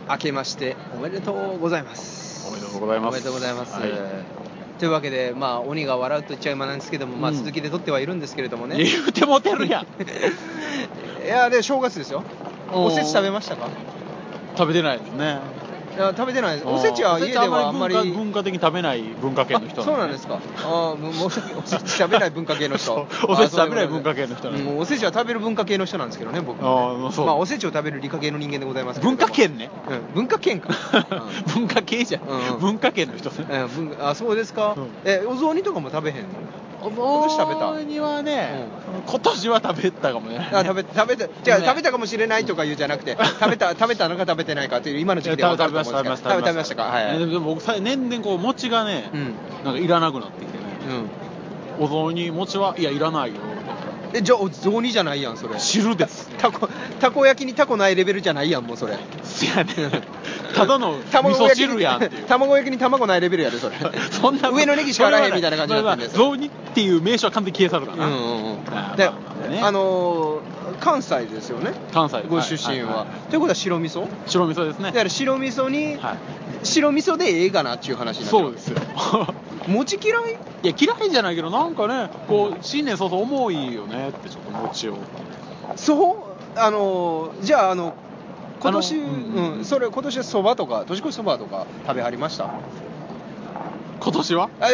明けましておめでとうございます。 おめでとうございます。 おめでとうございます、 はい、 というわけで、鬼が笑うと言っちゃいまなんですけども、続きで撮ってはいるんですけれどもね。 言うてもてるやんいやで正月ですよ。おせち食べましたか？ 食べてないですね。 いや食べてないです。おせちは家ではあんまり文化的に食べない文化系の人、ね、 そうなんですか。おせち食べない文化系の人おせち食べない文化系の人、ね、 おせちは食べる文化系の人なんですけどね、僕も、ね、おせちを食べる理科系の人間でございますけど。 文化系ね、 文化系か、 文化系じゃん、文化系の人ね、 そうですか、お雑煮とかも食べへんの？ お雑煮はね、今年は食べたかもね。 食べたかもしれないとか言うじゃなくて、食べたのか食べてないかという今の時期で分かると思うんですけど。食べましたか。はい。 でも僕年々こう餅がね、なんかいらなくなってきてね。お雑煮餅はいやいらないよ。 じゃあお雑煮じゃないやんそれ。 汁です。 たこ焼きにタコないレベルじゃないやんもうそれ。 せやね。ただの味噌汁やんっていう。 卵焼きに卵ないレベルやでそれ。 そんな上のネギしかあらへんみたいな感じになってるんです。 雑煮っていう名称は完全に消え去るかな。 で、関西ですよね。 関西ご出身は。ということは白味噌？ 白味噌ですね。 だから白味噌に白味噌でええかなっていう話になってる。 そうですよ。 餅嫌い？ いや嫌いじゃないけどなんかね、こう新年早々重いよねってちょっと餅を。 そうじゃあ今年今年はそばとか年越しそばとか食べはりました？ 今年は？ 違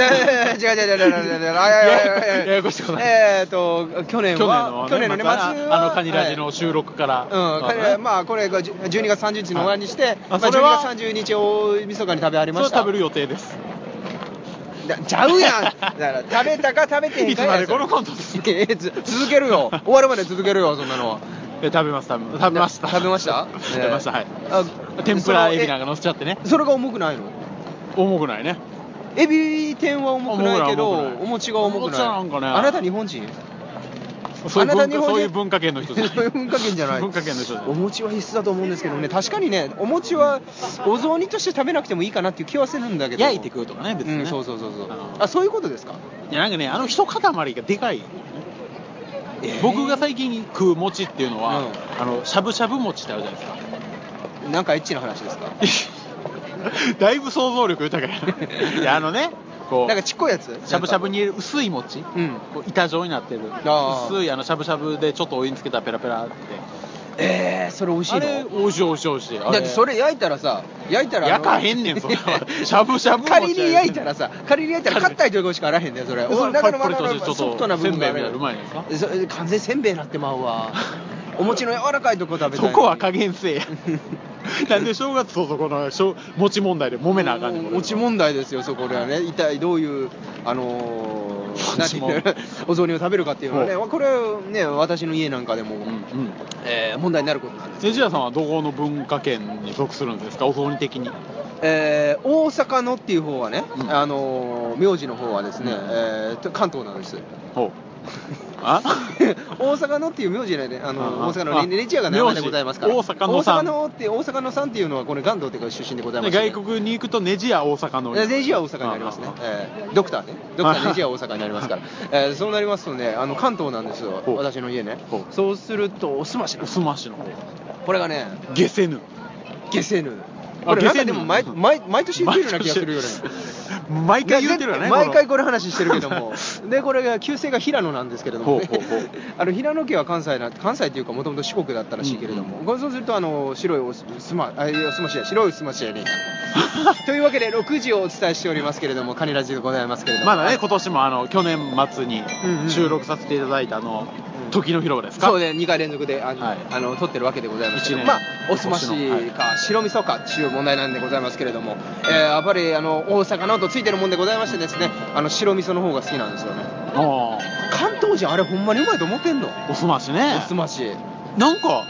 う去年の年末はカニラジの収録からこれが12月30日の終わりにして12月30日大晦日に食べはりました。 それ食べる予定です。 ちゃうやん。だから食べたか食べてへんかや。 いつまでこのコント続けるよ。終わるまで続けるよそんなのは。 食べました。 食べました。 はい。天ぷらエビなんか乗せちゃってね。 それが重くないの？ 重くないね。 エビ天は重くないけどお餅が重くない。あなた日本人？ そういう文化圏の人じゃない。 そういう文化圏じゃない。 文化圏の人じゃない。 お餅は必須だと思うんですけどね。確かにね、お餅はお雑煮として食べなくてもいいかなっていう気はするんだけど。 焼いて食うとかね、別にね。 そう。そういうことですか？ いやなんかね、一塊がでかい。僕が最近食う餅っていうのは、しゃぶしゃぶ餅ってあるじゃないですか。 なんかエッチな話ですか？ だいぶ想像力豊かや。いやこうなんかちっこいやつ？ しゃぶしゃぶに入れる薄い餅、こう板状になってる薄いしゃぶしゃぶでちょっとお湯につけたらペラペラって。 それ美味しいの？ あれ美味しい。 だってそれ焼いたら焼かへんねんそれは。しゃぶしゃぶ餅仮に焼いたら硬いところしかあらへんねんそれ。 中のソフトな部分がある。 せんべいみたいなうまいんですか？ 完全せんべいになってまうわ。お餅の柔らかいとこ食べたい。 そこは加減せえや。なんで正月この餅問題で揉めなあかんねん。 餅問題ですよそこではね。一体どういうお雑煮を食べるかっていうのはね、これね私の家なんかでも問題になることなんです。 ネジ屋さんはどこの文化圏に属するんですか、お雑煮的に？ 大阪のっていう方はね、名字の方はですね、関東なんです。大阪のっていう名字でね、大阪のネチ屋が名前でございますから。大阪のさんっていうのはこれ関東っていうか出身でございます。 外国に行くとネジ屋大阪の。 ネジ屋大阪になりますね。ドクターネジ屋大阪になりますから。そうなりますとね、関東なんですよ私の家ね。そうするとおすましの方。これがね、 ゲセヌ。 これなんかでも毎年言ってるような気がするよね。 毎回言ってるよね。 毎回これ話してるけども。でこれが旧姓が平野なんですけれどもね。平野家は関西っていうかもともと四国だったらしいけれども、そうすると白いおすましやね。というわけで6時をお伝えしておりますけれども、カニラジでございますけれども。 まだね今年も去年末に収録させていただいた時の広場ですか？ そうね、2回連続で撮ってるわけでございますけど、おすましか白味噌かっていう問題なんでございますけれども、やっぱり大阪のとついてるもんでございましてですね、白味噌の方が好きなんですよね。関東人あれほんまにうまいと思ってんの？おすましね。おすましなんか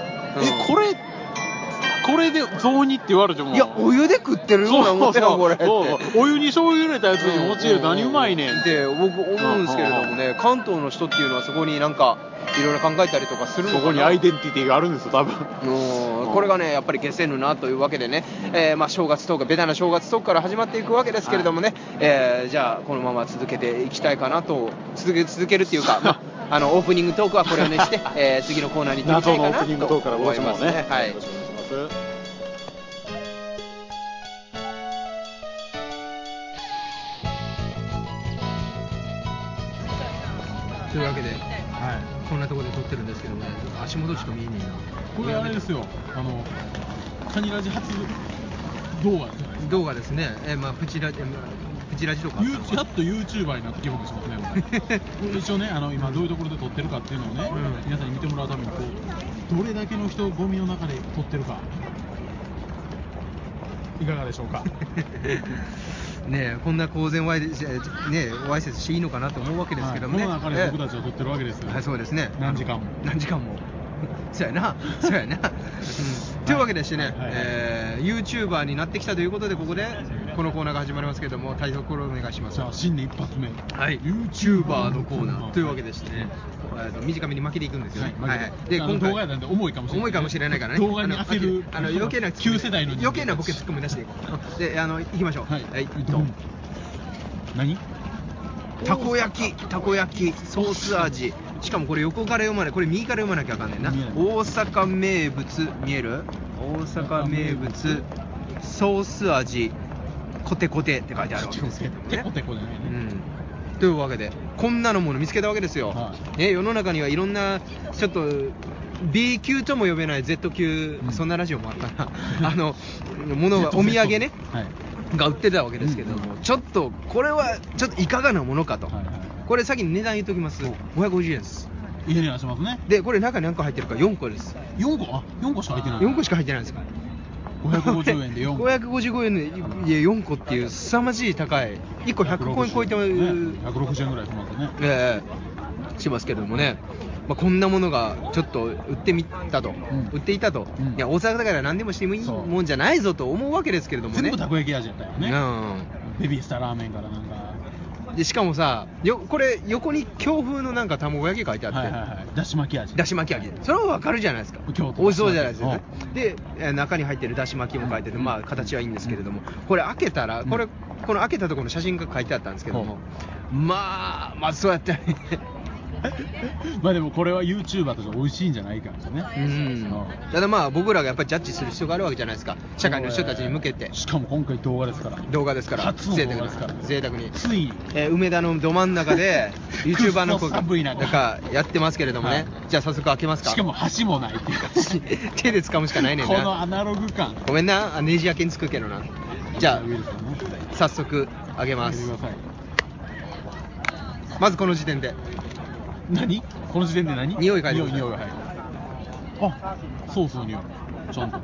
これで雑煮って言われても、 いやお湯で食ってるようなもんだよこれって。 お湯に醤油入れたやつに餅入れて何うまいねんって僕思うんですけれどもね、関東の人っていうのはそこになんかいろいろ考えたりとかするのかな。 そこにアイデンティティがあるんですよ多分。 これがねやっぱり消せぬなというわけでね、正月トーク、ベタな正月トークから始まっていくわけですけれどもね、じゃあこのまま続けていきたいかなと。続けるっていうかオープニングトークはこれをねして、次のコーナーに行ってみたいかなと思いますね。はい。 というわけで、 はい、 こんなところで撮ってるんですけども、足元しか見えねえな。 これあれですよ、カニラジ初動画ですね。 動画ですね。プチラジとかあったのかな。 やっと YouTuber になった気分がしますね。これ一応ね、今どういうところで撮ってるかっていうのをね、皆さんに見てもらうためにどれだけの人ゴミの中で撮ってるかいかがでしょうか。 ねえ、こんな公然わいせつしていいのかなと思うわけですけどもね、 この中で僕たちは撮ってるわけですよ。 はい、そうですね。 何時間もそうやな、そうやな。というわけでしてね、YouTuber になってきたということで、ここでこのコーナーが始まりますけども、タイトルをお願いします。 じゃあ新年一発目、 はい、YouTuber のコーナーというわけでしてね、短めに巻きでいくんですよね。 で、今回動画なんで重いかもしれないからね。動画に焦る余計な旧世代の余計なボケツッコミ出していこう。で、行きましょう。はい、ドン。 何？ たこ焼きソース味。しかもこれ横から読まない、これ右から読まなきゃあかんねんな。大阪名物、見える？大阪名物ソース味コテコテって書いてあるわけですけどもね。 コテコじゃないね。 というわけで、こんなのもの見つけたわけですよ。世の中にはいろんなちょっと B 級とも呼べない Z 級、そんなラジオもあったな。ものがお土産ね。が売ってたわけですけども、ちょっとこれはちょっといかがなものかと。これ先に値段言っときます。550円です。 いい値段しますね。 で、これ中に何個入ってるか4個です。 4個？あ、4個しか入ってない。 4個しか入ってないんですか。 550円で4個。 555円で4個っていう凄まじい高い。1個100個円超えて 160円ぐらいしますね。 しますけどもね。こんなものがちょっと売っていたと、いや大阪だから何でもしてもいいもんじゃないぞと思うわけですけれどもね。 全部たこ焼き味やったよね。ベビースターラーメンからなんかで、しかもさ、これ横に京風のなんか卵焼き書いてあって、 だし巻き味、 それはわかるじゃないですか。美味しそうじゃないですかね。で、中に入ってるだし巻きも書いてて、形はいいんですけれども、これ開けたら、この開けたところの写真が書いてあったんですけども、まあそうやってね。 でもこれは YouTuber として美味しいんじゃないかってね。 ただ僕らがやっぱりジャッジする必要があるわけじゃないですか。社会の人たちに向けて。 しかも今回動画ですから。 初の動画ですから。贅沢に。 つい梅田のど真ん中で YouTuber の子がやってますけれどもね。じゃあ早速開けますか。 しかも箸もないっていうか手で掴むしかないねんな。 このアナログ感。 ごめんな、ネジ焼けにつくけどな。じゃあ早速開けます。まずこの時点で。 この時点で何？ 匂い嗅いでください。 匂いが入る。あ、ソースの匂い。ちゃんと。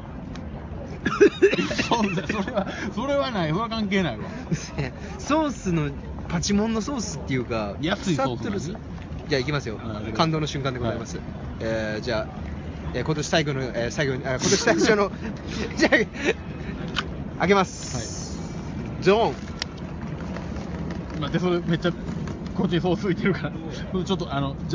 それはない。それは関係ないわ。 ソースのパチモンのソースっていうか、 安いソース。 じゃあ行きますよ。感動の瞬間でございます。じゃあ今年最初のじゃあ開けます。ドン。 待って、それめっちゃこっちにソースついてるから、ちょっと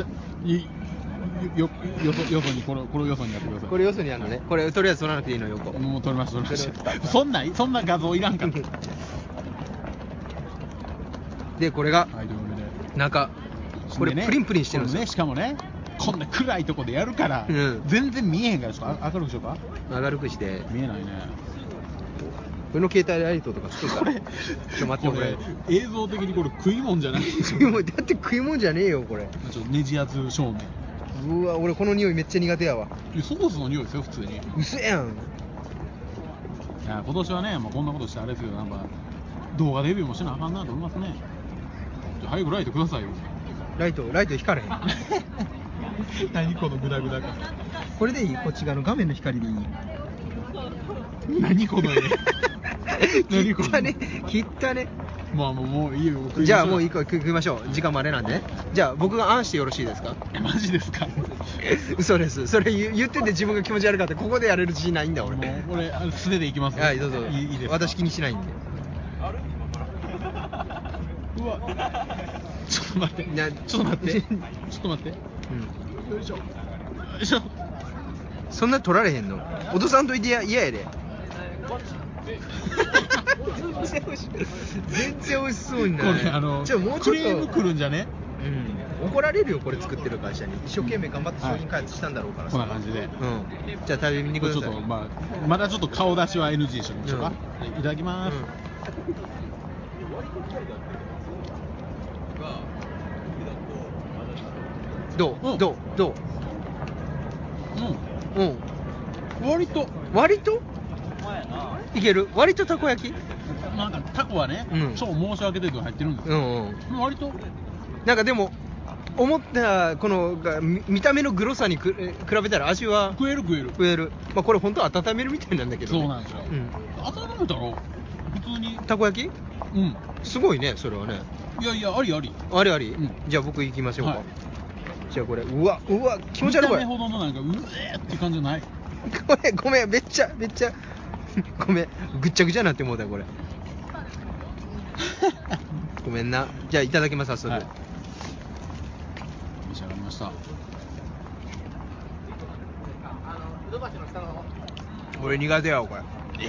よそにこれよそにやってください。 これよそにやるのね。これとりあえず取らなくていいのよ。 もう取りました。そんな画像いらんかった。 でこれが中、これプリンプリンしてるんですよ。 しかもね、こんな暗いとこでやるから全然見えへんから、ちょっと明るくしようか。 明るくして見えないね。 この携帯ライトとかつくから。ちょっと待って、これ映像的にこれ食い物じゃないでしょ。 だって食い物じゃねえよこれ。 ちょっとネジ圧照明。 うわ、俺この匂いめっちゃ苦手やわ。 ソースの匂いですよ普通に。 うせやん。 今年はね、こんなことしてあれですけど、動画デビューもしなあかんなと思いますね。じゃあ早くライトくださいよ。 ライト光れへん。 何このグダグダ感。 これでいい？こっち側の画面の光でいい？ 何この絵。 切ったね。 もういいよ。 じゃあもう食いましょう。時間もあれなんでね。じゃあ僕があんしてよろしいですか？ マジですか？ 嘘です。それ言ってて自分が気持ち悪かった。ここでやれる自信ないんだ俺。 もう俺素手でいきます。 はい、どうぞ。 いいですか？ 私気にしないんで。 うわ。ちょっと待って。よいしょ。 そんな取られへんの？落とさんといて嫌やで。全然美味しそうにない。 これもうちょっとクレーム来るんじゃね？ 怒られるよこれ作ってる会社に。一生懸命頑張って商品開発したんだろうからさ。 こんな感じで。 じゃあ食べにください。 ちょっとまだちょっと顔出しは NG にしときましょうか。いただきます。 どう、 うん、 どううん、 割といける。割とたこ焼きなんかタコはね、超申し訳程度入ってるんですよ、割となんかでも思ったこの見た目のグロさに比べたら味は食える、 まあこれ本当は温めるみたいなんだけど、ね、 そうなんですよ、温めたら普通にたこ焼きすごいね、それはね。 いや、あり、 じゃあ僕行きましょうか、 はい、 じゃあこれうわ気持ち悪い。 見た目ほどのなんかうえーって感じじゃない。 ごめんめっちゃごめんぐっちゃぐちゃなって思うたこれごめんな。じゃあいただきます、早速、はい、 召し上がりました。 俺苦手やわこれ。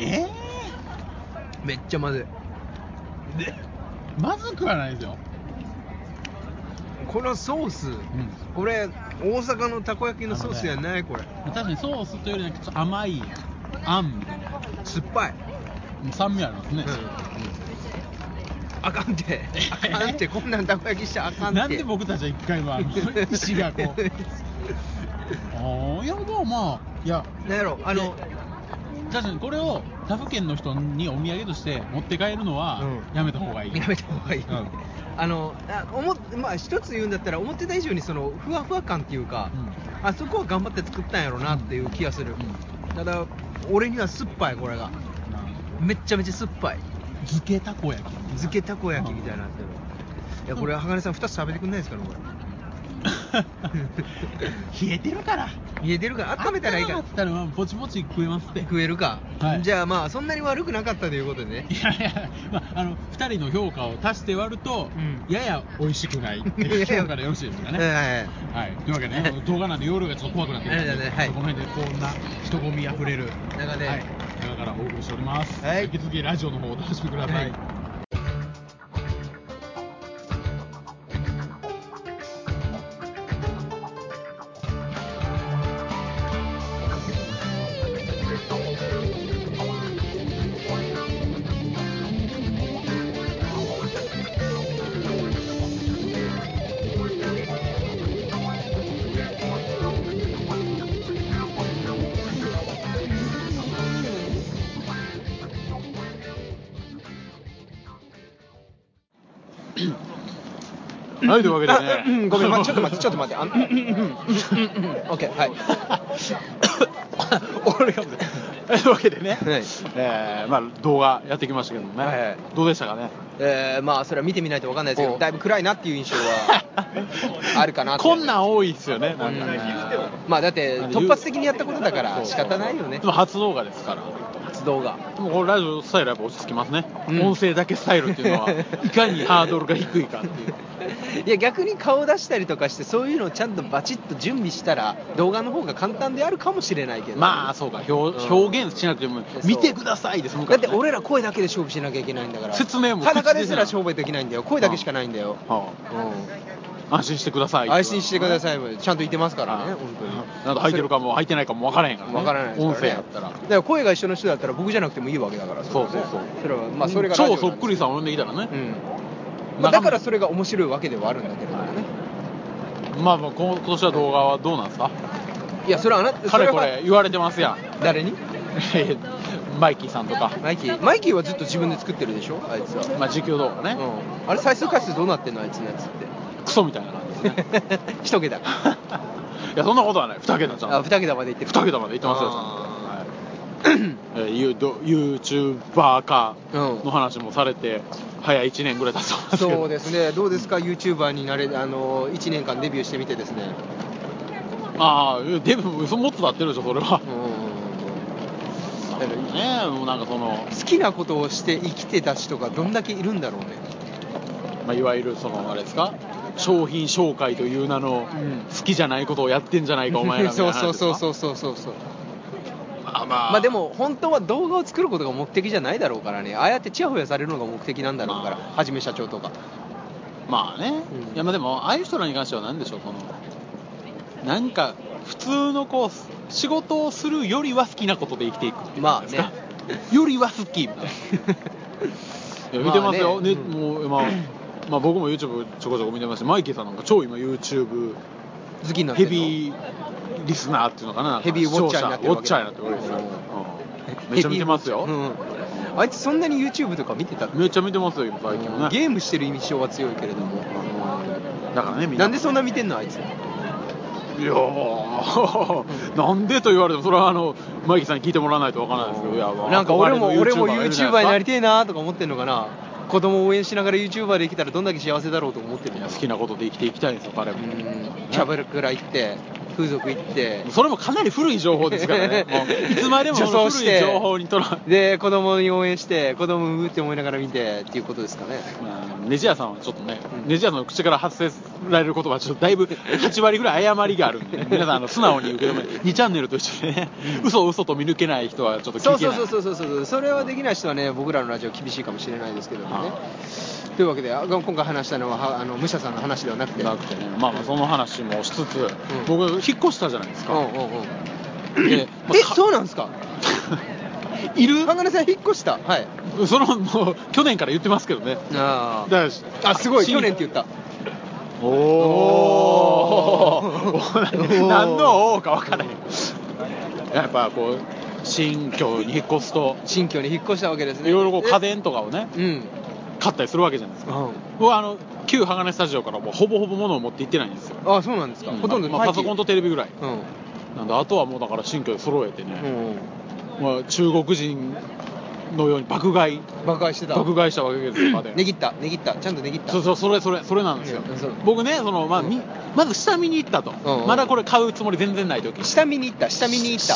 めっちゃまずい。 まずくはないですよ。 このソース、これ大阪のたこ焼きのソースやない、これ。 確かにソースというよりはちょっと甘いあんみたいな、 酸っぱい、 酸味ありますね、 あかんてこんなんたこ焼きしちゃあかんて。 なんで僕たちは一回は石がこういやまあいやなんやろ確かにこれを他府県の人にお土産として持って帰るのはやめた方がいい、まあ一つ言うんだったら思ってた以上にそのふわふわ感っていうか、あそこは頑張って作ったんやろなっていう気がする、ただ俺には酸っぱい、これがめっちゃめちゃ酸っぱい。 漬けたこ焼きみたいになってる。いやこれ鋼さん2つ食べてくんないですかね、これ。 冷えてるから温めたらいいから。 温まったらポチポチ食えますって。 食えるか、 はい、 じゃあまあそんなに悪くなかったということでね。 いや、2人の評価を足して割ると、やや美味しくないっていう評価でよろしいですかね。はい、というわけでね、動画なんで夜がちょっと怖くなってきたので、この辺でこんな人混みあふれる中で、中からお送りしております。引き続きラジオの方をお楽しみください。はい、というわけでね、 ごめん、ちょっと待ってオッケー、はい。 俺がというわけでね、まあ動画やってきましたけどもね、どうでしたかね。 まあそれは見てみないと分かんないですけど、だいぶ暗いなっていう印象はあるかなと。 こんなん多いですよね、なんかね。 まあだって突発的にやったことだから仕方ないよね。 でも初動画ですから。 動画でもこれラジオスタイルはやっぱ落ち着きますね、音声だけスタイルっていうのはいかにハードルが低いかっていういや逆に顔出したりとかしてそういうのをちゃんとバチッと準備したら動画の方が簡単であるかもしれないけど、 まあそうか、表現しなくても見てくださいですもん、 だって俺ら声だけで勝負しなきゃいけないんだから、 説明も裸ですら勝負できないんだよ、声だけしかないんだよ、 安心してください、 安心してください、ちゃんと言ってますからね、本当に。 なんか入ってるかも入ってないかも分からへんからね、 分からないですからね、 音声やったら。 だから声が一緒の人だったら僕じゃなくてもいいわけだから。 そうそれはまあそれがラジオ超そっくりさん呼んできたらね、 まあだからそれが面白いわけではあるんだけれどもね。 まあ今年は動画はどうなんですか。 いやそれはあなたかれこれ言われてますやん。 誰に？ マイキーさんとか。 マイキーはずっと自分で作ってるでしょ、あいつは。 まあ実況動画ね、 あれ再生回数どうなってんの、あいつのやつって。 クソみたいな感じですね。 一桁。いやそんなことはない、2桁ちゃん。 2桁までいってる。 2桁までいってますよ、ちゃんと。YouTuber 化の話もされて早1年ぐらい経ってますけど。 そうですね。どうですか、YouTuber になれ1年間デビューしてみてですね。 デビューもっと経ってるでしょそれは。ね、もうなんかその好きなことをして生きてた人がどんだけいるんだろうね。 まあ、いわゆるそのあれですか、商品紹介という名の好きじゃないことをやってんじゃないかお前らみたいな話ですか。 そうまあでも本当は動画を作ることが目的じゃないだろうからね。ああやってチヤホヤされるのが目的なんだろうから、はじめ社長とか。 まあね、いやまあでもああいう人らに関しては何でしょう、そのなんか普通のこう仕事をするよりは好きなことで生きていくっていうんですか、まあね、よりは好きみたいな。いや見てますよ、もうまあ僕も YouTube ちょこちょこ見てますし、マイキーさんなんか超今 YouTube 好きになってヘビーリスナーっていうのかな、 ヘビーウォッチャーになってるわけ。 ウォッチャーになってるわけですよ。めっちゃ見てますよ。 あいつそんなに YouTube とか見てた？ めっちゃ見てますよ最近もね。 ゲームしてる印象は強いけれども。 だからね、みんなんでそんな見てんのあいつ？ いやーなんでと言われてもそれはマイキーさんに聞いてもらわないとわからないですけど、いやなんか俺も YouTuber になりてえなとか思ってんのかな。子供を応援しながら YouTuber で生きたらどんだけ幸せだろうと思ってる。 好きなことで生きていきたいんですよ彼も。 キャバクラ行って風俗行って、 それもかなり古い情報ですからね。もういつまでもその古い情報にとらで子供に応援して子供産むって思いながら見てっていうことですかね。 ネジ屋さんはちょっとね、ネジ屋さんの口から発せられる言葉はちょっとだいぶ8割ぐらい誤りがあるんで、皆さん素直に受け止めて2チャンネルと一緒でね、嘘と見抜けない人はちょっと聞けない。 そうそれはできない人はね、僕らのラジオ厳しいかもしれないですけどもね。というわけで今回話したのは武者さんの話ではなくてね、まあその話もしつつ、僕引っ越したじゃないですか。 そうなんですか？ いる？ 鋼さん引っ越した？はい。 もう去年から言ってますけどね。 すごい去年って言った。 何の王か分からへん。やっぱこう新居に引っ越すと新居に引っ越したわけですね。 いろいろ家電とかをね、買ったりするわけじゃないですか。僕は旧鋼スタジオからもうほぼほぼ物を持って行ってないんですよ。 あ、そうなんですか。ほとんどパソコンとテレビぐらい。なんであとはもうだから新居で揃えてね、中国人のように爆買いしたわけですよ。 値切ったちゃんと値切った。 そうそれなんですよ。僕ねまず下見に行ったと。まだこれ買うつもり全然ない時。 下見に行った。 下見に行った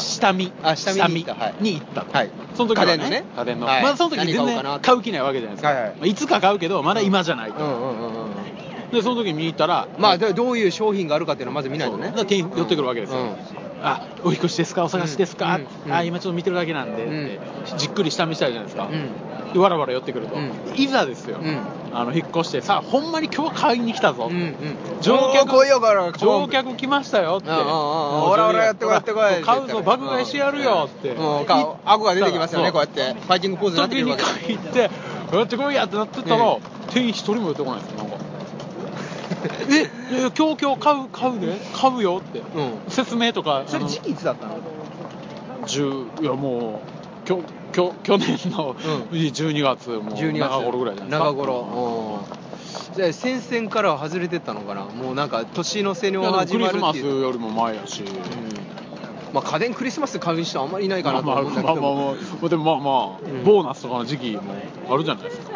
と。その時はね、家電のまだその時に全然買う気ないわけじゃないですか。いつか買うけどまだ今じゃないと。でその時に見に行ったら、 どういう商品があるかっていうのをまず見ないとね。 店員寄ってくるわけですよ。お引越しですか、お探しですか、今ちょっと見てるだけなんでってじっくり下見したいじゃないですか。でわらわら寄ってくると、いざですよ、引っ越してさあほんまに今日は買いに来たぞ、乗客来ましたよって、 おらおらやってこい買うぞ爆買いしてやるよって、 顎が出てきますよね、こうやってファイティングポーズになってるわけで、 時に行ってやってこいやってなってたら、店員一人も寄ってこないですよ。なんか今日買うよって、説明とか。 それ時期いつだったの？ いやもう去年の12月、もう中頃ぐらいじゃないですか。 中頃。じゃあ戦線からは外れてったのかな。もうなんか年の瀬に始まるっていう。 クリスマスよりも前やし、 家電クリスマスで買う人はあんまりいないかなと思うんだけど、 でもボーナスとかの時期もあるじゃないですか。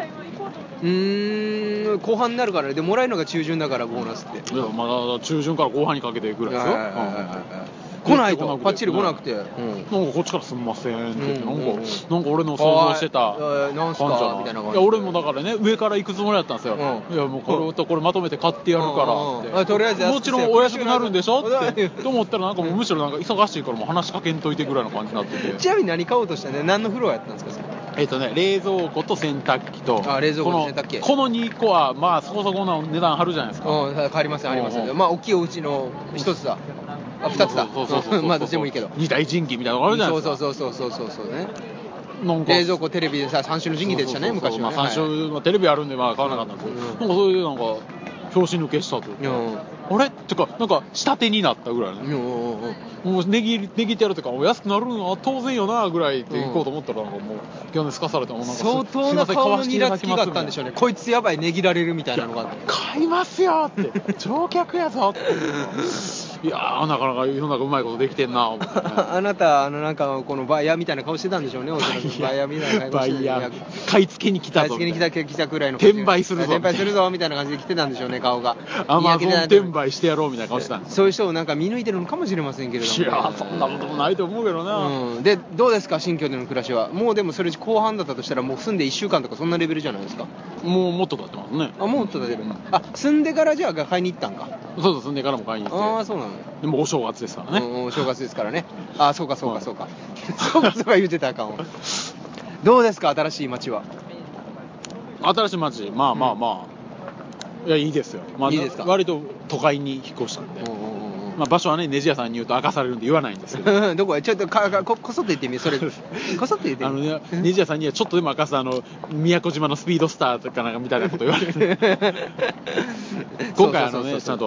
後半になるからね。でもらえるのが中旬だからボーナスって。 いやまだ中旬から後半にかけてぐらいですよ。 来ないとパッチリ来なくて、なんかこっちからすんませんって言って、なんか俺の想像してたなんすかみたいな感じ。 いや俺もだからね上から行くつもりだったんですよ。いやもうこれまとめて買ってやるからって、 とりあえずもちろんお安くなるんでしょってと思ったら、なんかもうむしろなんか忙しいからもう話しかけんといてぐらいの感じになってて。 ちなみに何買おうとしたね。何のフロアやったんですかそれ？ 冷蔵庫と洗濯機と、 冷蔵庫と洗濯機、 この2個はまあそこそこの値段張るじゃないですか。 変わりますあります。大きいお家の1つだ、2つだ、まあどっちでもいいけど、 2大神器みたいなのがあるじゃないですか。 そうね。冷蔵庫テレビでさ3種の神器でしたね昔はね。 3種テレビあるんで買わなかったんですけど、なんかそういうなんか拍子抜けしたというか、あれってかなんか下手になったぐらいね。もう値切ってやるとか安くなるのは当然よなぐらいで行こうと思ったら、なんかもうギャンすかされてもなんか相当な顔のニラつきがあったんでしょうね。こいつやばい値切られるみたいなのが買いますよって乗客やぞっていやーなかなか世の中うまいことできてんな思って、ね、 あなたなんかこのバイヤーみたいな顔してたんでしょうね。バイヤーみたいな顔してた。 買い付けに来たぞ、 買い付けに来たくらいの転売するぞみたいな感じで来てたんでしょうね。顔がアマゾン転売してやろうみたいな顔してたんです。 そういう人をなんか見抜いてるのかもしれませんけれども、 いやそんなこともないと思うけどな、 でどうですか新居での暮らしは。もうでもそれ後半だったとしたらもう住んで1週間とかそんなレベルじゃないですか。 もっと経ってますね。 もっと経ってる。住んでからじゃあ買いに行ったんか。 そう住んでからも買いに行って。 そうなの。 でもお正月ですからね。 お正月ですからね。そうかそうか言ってたらあかんわ。どうですか新しい街は。 新しい街まあいやいいですよ。いいですか。割と都会に引っ越したんで、場所はねネジ屋さんに言うと明かされるんで言わないんですけどどこへちょっとこそっと言ってみ。それこそっと言ってみ。 ネジ屋さんにはちょっとでも明かす宮古島のスピードスターとかなんかみたいなこと言われて今回ちゃんと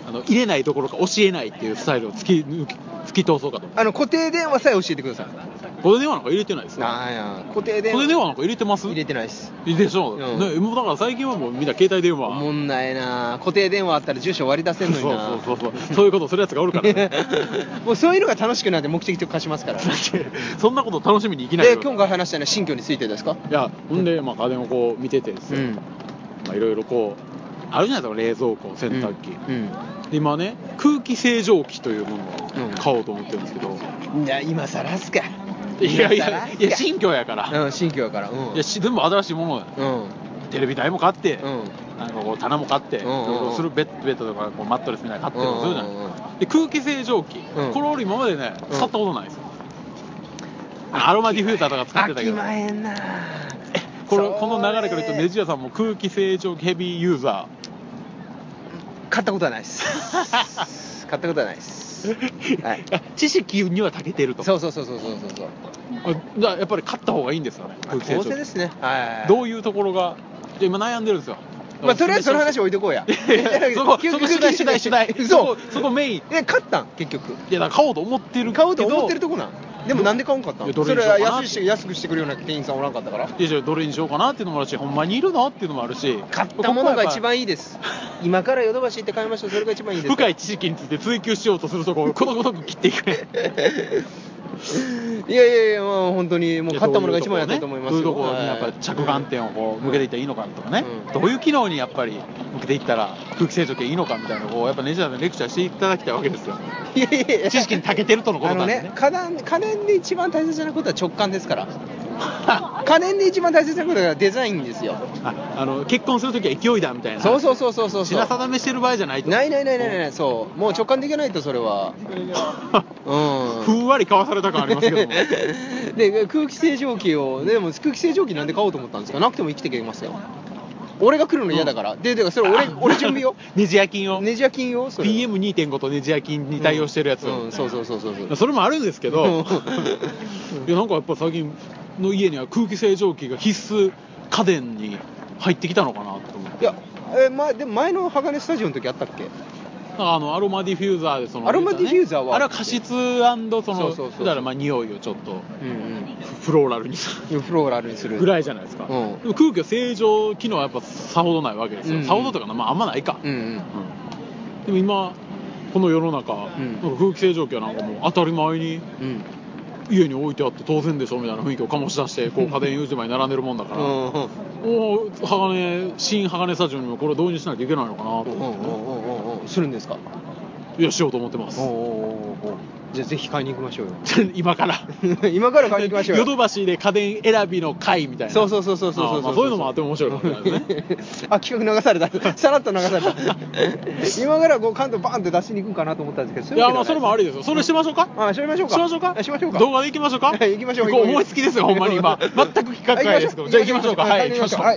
入れないどころか教えないっていうスタイルを突き通そうかと。 固定電話さえ教えてください。 固定電話なんか入れてないですよ。 固定電話なんか入れてます？ 入れてないです。 でしょ、ね、もうだから最近はもうみんな携帯電話。 おもんないな。固定電話あったら住所割り出せんのにな。 そういうことするやつがおるからね。 もうそういうのが楽しくなって目的と化しますから。 そんなこと楽しみにいきないよ。 今回話したのは新居についてですか？ いや、ほんで、家電をこう見ててですよ。いろいろこうあるじゃないですか、冷蔵庫、洗濯機。で今ね、空気清浄機というものを買おうと思ってるんですけど。 いや、今更っすか。 いや新居やから。 新居やから。 いや全部新しいものだよ。テレビ台も買って、棚も買って、するベッドとかこうマットレスみたいなの買ってるんですよじゃない。で空気清浄機、これ俺今までね使ったことないですよ。アロマディフューザーとか使ってたけど。 飽きまへんな。 この流れから言うとネジ屋さんも空気清浄機ヘビーユーザー。 買ったことはないです。買ったことはないです。 知識には長けてると。 そう。じゃあやっぱり買った方がいいんですよね。空気清浄機。 当然ですね。 どういうところが今悩んでるんですよ。 とりあえずその話置いとこうや。 そこ主題。そこメイン。 買ったん結局。 いやだから買おうと思ってるとこなん。でもなんで買うんかったん？それは安くしてくれるような店員さんおらんかったから。 いやどれにしようかなっていうのもあるし、ほんまにいるのっていうのもあるし。 買ったものが一番いいです。今からヨドバシ行って買いましょう。それが一番いいです。 深い知識について追求しようとするところをことごとく切っていくね。 いや、本当にもう買ったものが一番やったと思いますよ。 そういうところにやっぱり着眼点をこう向けていったらいいのかとかね、どういう機能にやっぱり向けていったら空気清浄機いいのかみたいなのをやっぱネジャーでレクチャーしていただきたいわけですよ。いや知識に長けてるとのことなんでね。 家電で一番大切なことは直感ですから。家電で一番大切なことはデザインですよ。 結婚するときは勢いだみたいな。 そう。 品定めしてる場合じゃないと。 ない。そう。もう直感できないとそれは。 ふんわり買わされた感ありますけども。 で空気清浄機をでも空気清浄機なんで買おうと思ったんですか？なくても生きていけますよ。俺が来るの嫌だから。でそれ俺準備よ。 ネジ夜勤よ。PM2.5 とネジ夜勤に対応してるやつを。 そう。 それもあるんですけど。いやなんかやっぱ最近の家には空気清浄機が必須家電に入ってきたのかなと思って。 いやでも前の鋼スタジオの時あったっけ？ アロマディフューザーでアロマディフューザーはあれは加湿&だから匂いをちょっとフローラルにするぐらいじゃないですか。でも空気清浄機能はやっぱさほどないわけですよ。さほどとかあんまないか。でも今この世の中、空気清浄機はなんかもう当たり前に家に置いてあって当然でしょみたいな雰囲気を醸し出してこう家電4時枚並んでるもんだから新鋼スタジオにもこれを導入しなきゃいけないのかなと思って。 するんですか？ いやしようと思ってます。 じゃあぜひ買いに行きましょうよ。 今から買いに行きましょうよ。 ヨドバシで家電選びの会みたいな。 そうそういうのもあっても面白いかもしれないですね。 企画流された。さらっと流された。今からこう関東バーンって出しに行くんかなと思ったんですけど。 いやそれもありですよ。それしましょうか。 しましょうか。 動画で行きましょうか。 行きましょう。 思いつきですよほんまに今。全く企画会ですけど。じゃあ行きましょうか。はい行きましょう。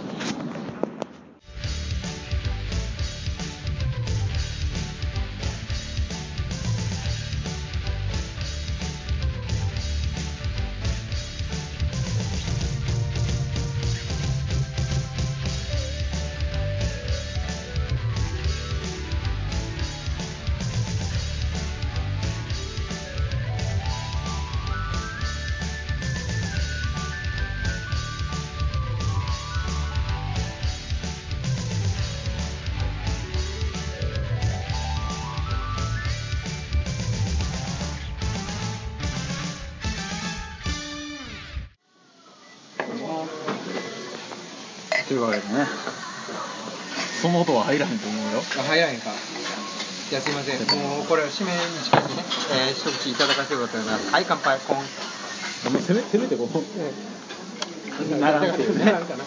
というわけでね、その音は入らへんと思うよ。 入らへんか。いやすいません。もうこれを締めに近くね、一口いただかせてください。はい乾杯コン。 せめてこのならんっていうね。ならんっていう。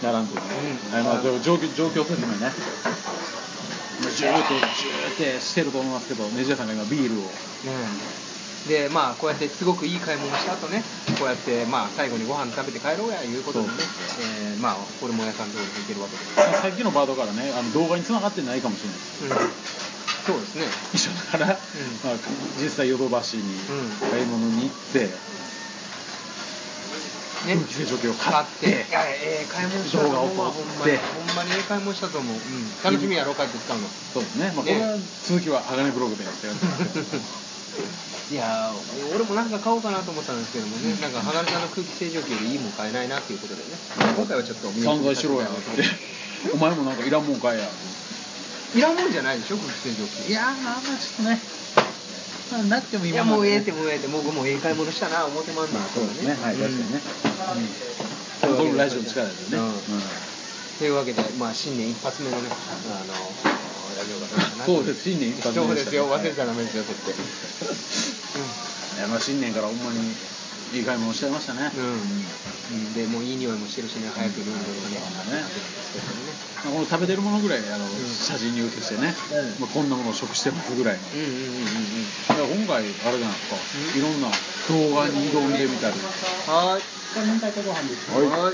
状況説明ね。ジューってしてると思いますけど、ネジ屋さんが今ビールを。 でこうやってすごくいい買い物した後ね、こうやって最後にご飯食べて帰ろうやいうことでね、ホルモン屋さんのところに行けるわけです。 さっきのバードからね、動画に繋がってないかもしれないです。 そうですね。 一緒だから、実際ヨドバシに買い物に行って、 空気清浄機を買って、 買い物したと思うわ、ほんまに買い物したと思う。楽しみやろ、帰って使うの。 そうですね。これは続きは鋼ブログでやってやる。 いや俺もなんか買おうかなと思ったんですけどもね、なんか鋼さんの空気清浄機よりいいもん買えないなっていうことでね、今回はちょっと散財しろやって。お前もなんかいらんもん買えや。 いらんもんじゃないでしょ、空気清浄機。 いやまあちょっとね。なくてもいいもんね。 いやもう僕も買い物したな思ってまんな。 そうですね。はい、確かにね。このラジオの力ですね。 というわけで、新年一発目のね、ラジオがそうです、新年一発目そうですよ、忘れちゃダメですよ、そって。 新年からほんまにいい買い物しちゃいましたね。 でもういい匂いもしてるしね、早くルンルンがね。 この食べてるものぐらい写真に写してね、こんなものを食してますぐらいの。今回あれじゃないですか、いろんな動画に挑んでみたり。 はい。 明太子ご飯です。 はい。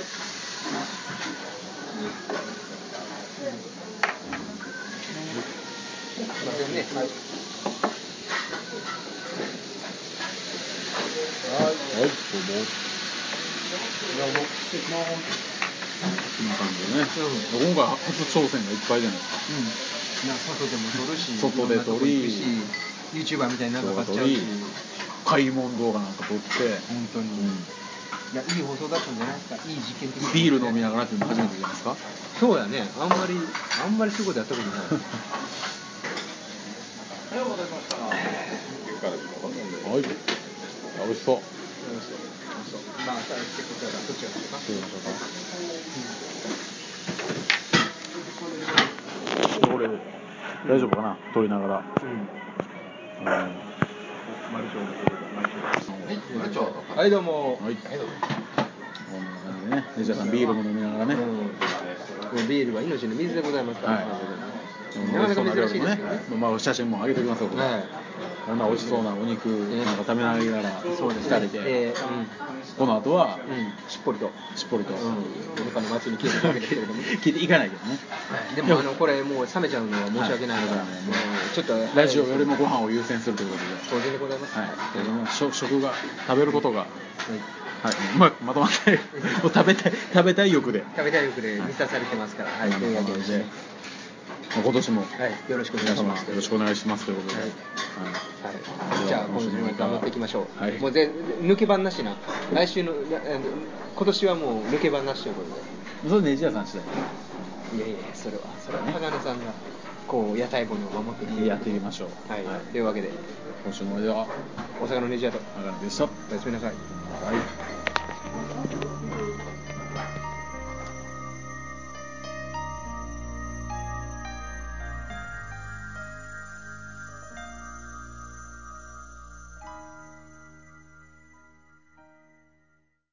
すいませんね。はい。 はい、どうも。こんな感じでね。今回初挑戦がいっぱいじゃないですか。 外でも撮るし、 外で撮り、 YouTuber みたいになんか買っちゃうし、 買い物動画なんか撮って、 本当に。いや、いい放送だったんじゃないですか。いい実験的な。 ビール飲みながらっていうの初めてじゃないですか。 そうやね。あんまりそういうことやったことない。 はい。美味しそう。 まあ、さあ、結構どっちがいいですか。 これ大丈夫かな、撮りながら。 はい、どうも。 はい。こんな感じでね、レジャーさんビールも飲みながらね。 ビールは命の水でございますから。 なかなか珍しいですけどね。写真も上げておきますよ。美味しそうなお肉なんか食べながら2人で、この後はしっぽりと他の街に消えていくわけですけれども、 消えていかないけどね。 でもこれもう冷めちゃうのは申し訳ないので、ちょっとラジオよりもご飯を優先するということで。 当然でございます。はい。 食が食べることが。はい、まとまって食べたい欲で満たされてますから。はい。というわけで今年もよろしくお願いします。 よろしくお願いしますということで。 じゃあ今週も頑張っていきましょう。もう抜け番なしな。来週の今年はもう抜け番なしということで。 それネジ屋さん次第。 いやそれは鋼さんがこう屋台骨を守ってきてやっていきましょう。 というわけで今週のお相手は大阪のネジ屋と鋼でした。 おやすみなさい。 はい。